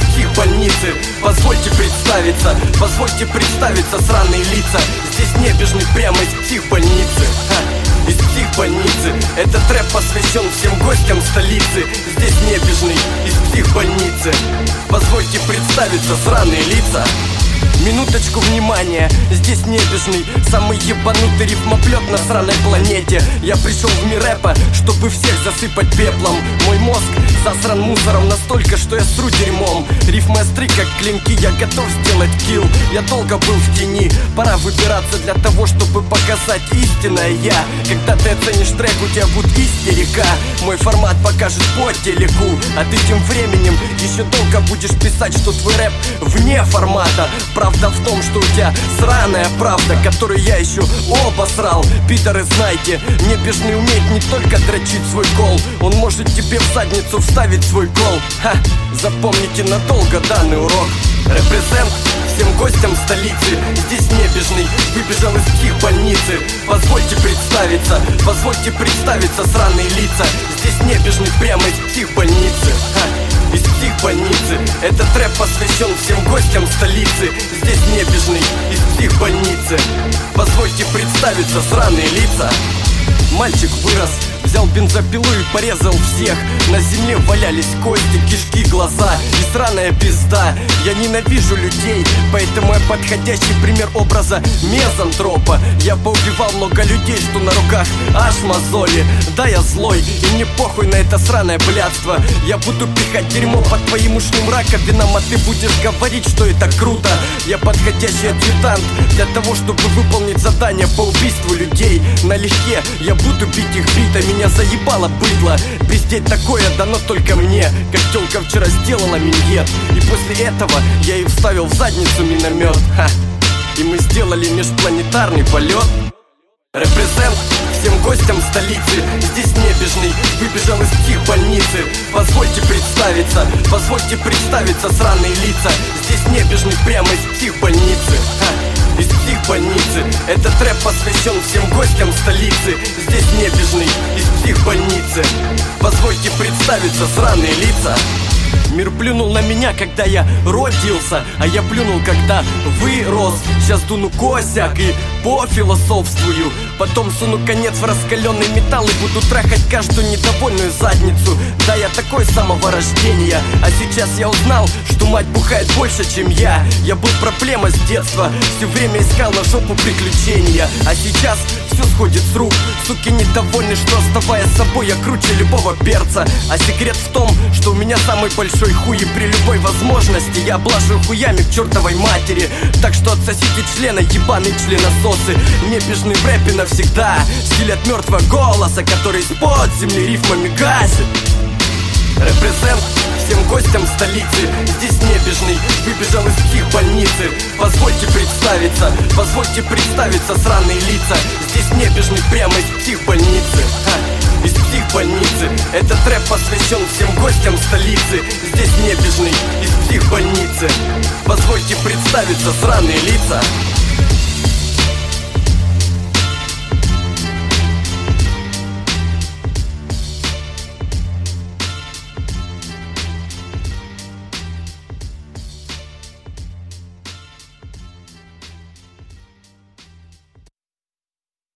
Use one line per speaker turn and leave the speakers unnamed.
психбольницы. Позвольте представиться, сраные лица. Здесь небежный прямо из психбольницы. Из психбольницы. Этот рэп посвящен всем гостям столицы. Здесь небежный из психбольницы. Позвольте представиться, сраные лица. Минуточку внимания, здесь небежный, самый ебанутый рифмоплет на сраной планете. Я пришел в мир рэпа, чтобы всех засыпать пеплом. Мой мозг засран мусором настолько, что я сру дерьмом. Рифмы остры, как клинки, я готов сделать килл. Я долго был в тени, пора выбираться для того, чтобы показать истинное я. Когда ты оценишь трек, у тебя будет истерика. Мой формат покажет по телеку, а ты тем временем еще долго будешь писать, что твой рэп вне формата. Правда в том, что у тебя сраная правда, которую я еще обосрал. Пидоры, знайте, небежный умеет не только дрочить свой гол, он может тебе в задницу вставить свой гол. Запомните надолго данный урок. Репрезент всем гостям столицы. Здесь небежный выбежал из психбольницы. Позвольте представиться, сраные лица. Здесь небежный прямо из психбольницы. Из психбольницы. Этот рэп посвящен всем гостям столицы. Здесь небежный из психбольницы. Позвольте представиться, сраные лица. Мальчик вырос, взял бензопилу и порезал всех. На земле валялись кости, кишки, глаза и сраная пизда. Я ненавижу людей, поэтому я подходящий пример образа мезантропа. Я поубивал много людей, что на руках аж мозоли. Да, я злой, и мне похуй на это сраное блядство. Я буду пихать дерьмо под твоим ушным раковинам, а ты будешь говорить, что это круто. Я подходящий адъютант для того, чтобы выполнить задание по убийству людей. Налегке я буду бить их битами. Меня заебало быдло. Пиздеть такое дано только мне, как тёлка вчера сделала миньет. И после этого я ей вставил в задницу миномет. И мы сделали межпланетарный полет. Репрезент всем гостям столицы. Здесь небежный выбежал из психбольницы. Позвольте представиться, сраные лица. Здесь небежный прямо из психбольницы. Из психбольницы. Этот рэп посвящен всем гостям столицы. Здесь небежный из психбольницы. Позвольте представиться, сраные лица. Мир плюнул на меня, когда я родился, а я плюнул, когда вырос. Сейчас дуну косяк и пофилософствую. Потом суну конец в раскаленный металл и буду трахать каждую недовольную задницу. Да, я такой с самого рождения, а сейчас я узнал, что мать бухает больше, чем я. Я был проблема с детства, все время искал на жопу приключения. А сейчас все сходит с рук. Суки недовольны, что оставаясь собой я круче любого перца. А секрет в том, что у меня самый большой хуй, и при любой возможности я облажу хуями к чертовой матери. Так что отсосите члены, ебаные членососы. Небежный в рэпе навсегда. Стиль от мертвого голоса, который из-под земли рифмами гасит. Репрезент всем гостям столицы. Здесь небежный выбежал из психбольницы. Позвольте представиться, сраные лица. Здесь небежный прямо из психбольницы. Из психбольницы. Этот рэп посвящен всем гостям столицы. Здесь небежный из психбольницы. Позвольте представиться, сраные лица.